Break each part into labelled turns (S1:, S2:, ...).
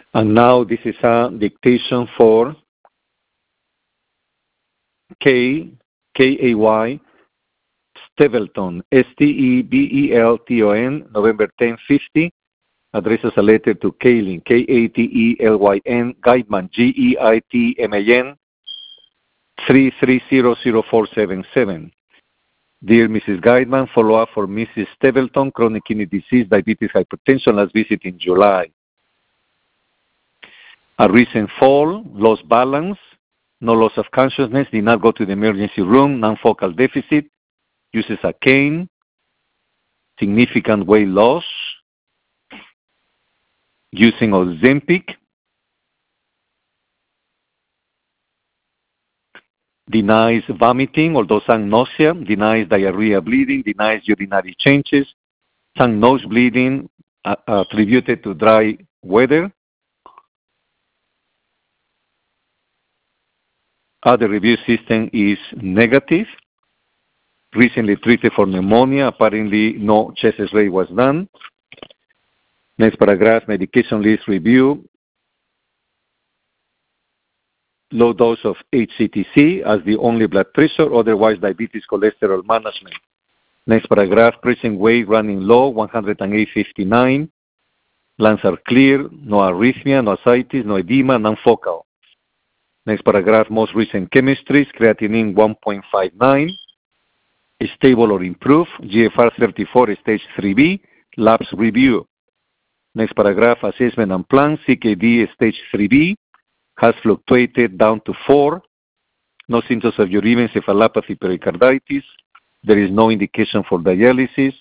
S1: And now this is a dictation for Kay, K-A-Y, Stebelton, S-T-E-B-E-L-T-O-N, November 10, 50. Addresses a letter to Kaylin, K-A-T-E-L-Y-N, Geitman, G-E-I-T-M-A-N, 3300477. Dear Mrs. Geitman, follow-up for Mrs. Stebelton, chronic kidney disease, diabetes, hypertension, last visit in July. A recent fall, lost balance, no loss of consciousness, did not go to the emergency room, non-focal deficit, uses a cane, significant weight loss, using Ozempic, denies vomiting, although some nausea, denies diarrhea, bleeding, denies urinary changes, some nose bleeding attributed to dry weather. Other review system is negative. Recently treated for pneumonia. Apparently no chest X-ray was done. Next paragraph, medication list review. Low dose of HCTC as the only blood pressure, otherwise diabetes cholesterol management. Next paragraph, present weight running low, 108.59. Lungs are clear, no arrhythmia, no ascites, no edema, non-focal. Next paragraph, most recent chemistries, creatinine 1.59, stable or improved, GFR 34, stage 3B, labs review. Next paragraph, assessment and plan, CKD stage 3B, has fluctuated down to 4, no symptoms of urine encephalopathy, pericarditis, there is no indication for dialysis.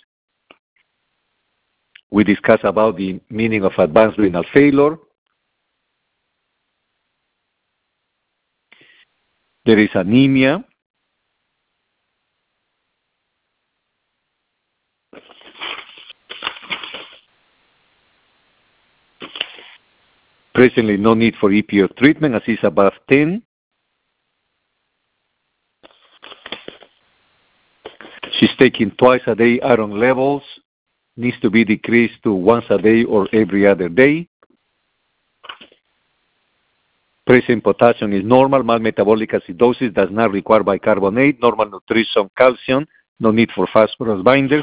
S1: We discussed about the meaning of advanced renal failure. There is anemia. Presently, no need for EPO treatment as is above 10. She's taking twice a day iron levels, needs to be decreased to once a day or every other day. Present potassium is normal, mild metabolic acidosis, does not require bicarbonate, normal nutrition, calcium, no need for phosphorus binders.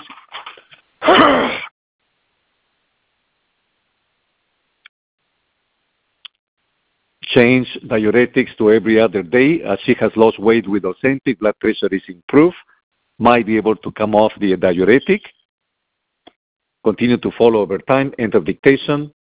S1: Change diuretics to every other day as she has lost weight with Ozempic, blood pressure is improved, might be able to come off the diuretic. Continue to follow over time, end of dictation.